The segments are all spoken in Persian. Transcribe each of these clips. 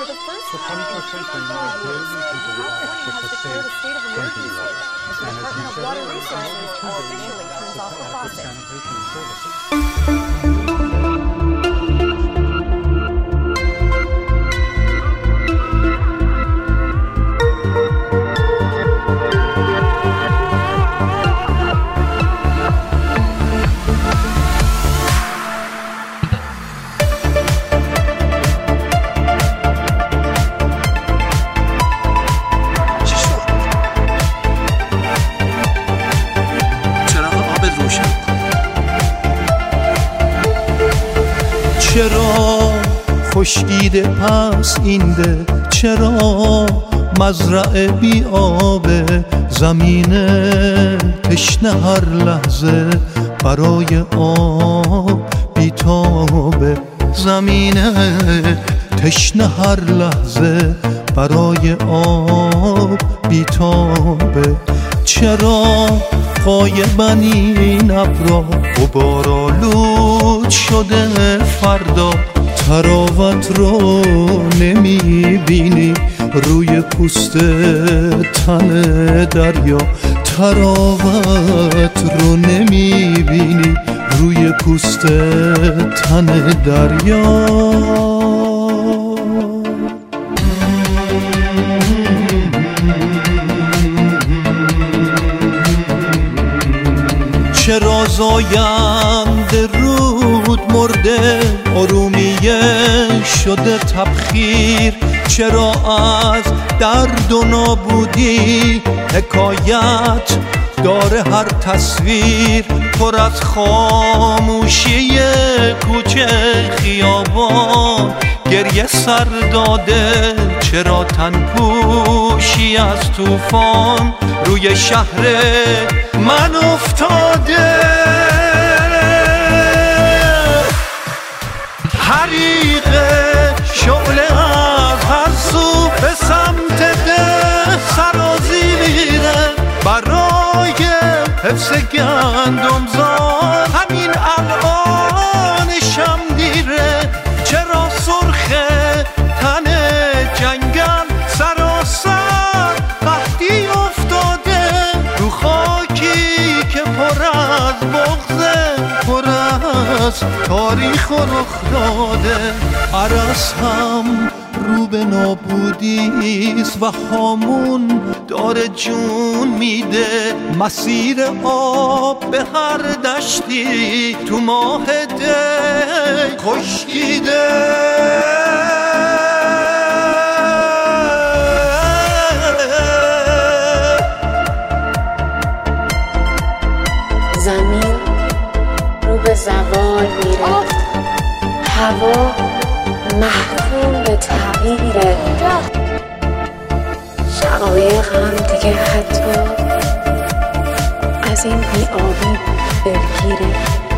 For the first time in 25 years, California has declared a state of emergency as the Department of Water Resources officially turns off the faucet. چرا خشکیده پس این ده، چرا مزرعه بی آبه، زمین تشنه هر لحظه برای آب بی تابه، زمین تشنه هر لحظه برای آب بی تابه. چرا غایبن این ابرا غبارآلود شده فردا، تراوت رو نمیبینی روی پوست تن دریا، تراوت رو نمیبینی روی پوست تن دریا. چرا زاینده رود مرده، ارومیه شده تبخیر، چرا از درد و نابودی حکایت داره هر تصویر، پر از خاموشی کوچه خیابان گریه سر داده، چرا تن پوشی از طوفان روی شهر من افتاده. حریق شعله از هر سو به سمت ده سرازی میره، برای حفظ گندمزار همین الان شم دیره، چرا سرخه تن جنگل سراسر قحطی افتاده، رو خاکی که پر از بغضه، پر از تاریخ و رخ داده. عرس هم رو به نابودیست و هامون داره جون میده، مسیر آب به هر دشتی تو ماه دی خشکیده. زمین رو به زوال میره، هوا محکوم به تغییره، شقایق هم دیگه حتی از این بی‌آبی دلگیره.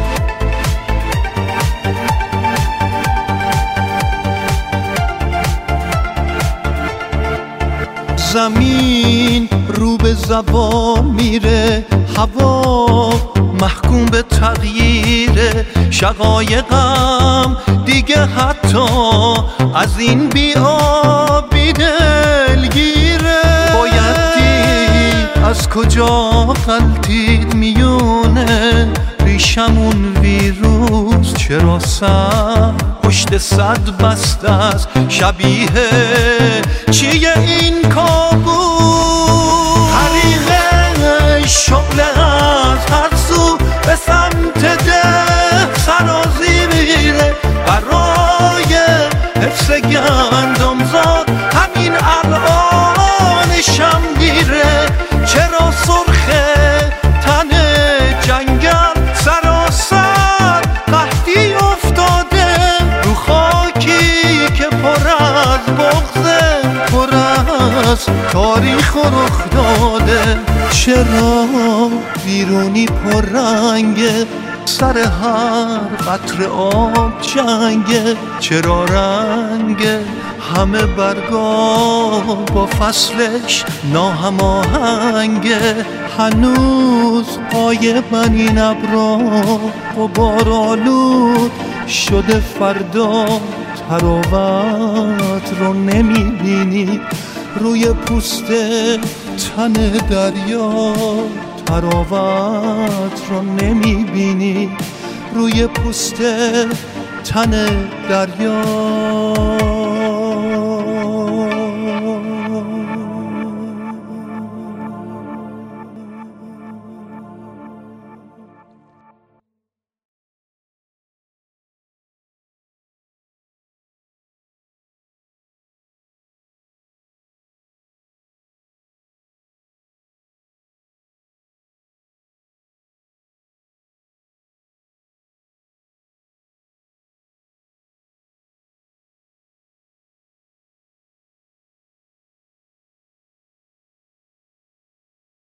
زمین رو به زوال میره، هوا محکوم به تغییره، شقایقم دیگه حتی از این بی‌آبی دلگیره. باید دید از کجا غلطید میونه ریشمون ویروس، چرا سر پشت صد بسته است، شبیه چیه این کابوس؟ حریق شعله از هر سو به سمت ده سرازی میره، برای حفظ گندمزار همین الان شم دیره، چرا سرخه تن جنگل سراسر قحطی افتاده، رو خاکی که پر از بغضه، پر از تاریخ و رخ داده. چرا بیرونی پر رنگه، سر هر قطره آب جنگه، چرا رنگه همه برگا با فصلش ناهماهنگه، هنوز غایبن این ابرا غبارآلود شده فردا، تراوت رو نمیبینی روی پوست تن دریا، تراوت رو نمیبینی روی پوست تن دریا.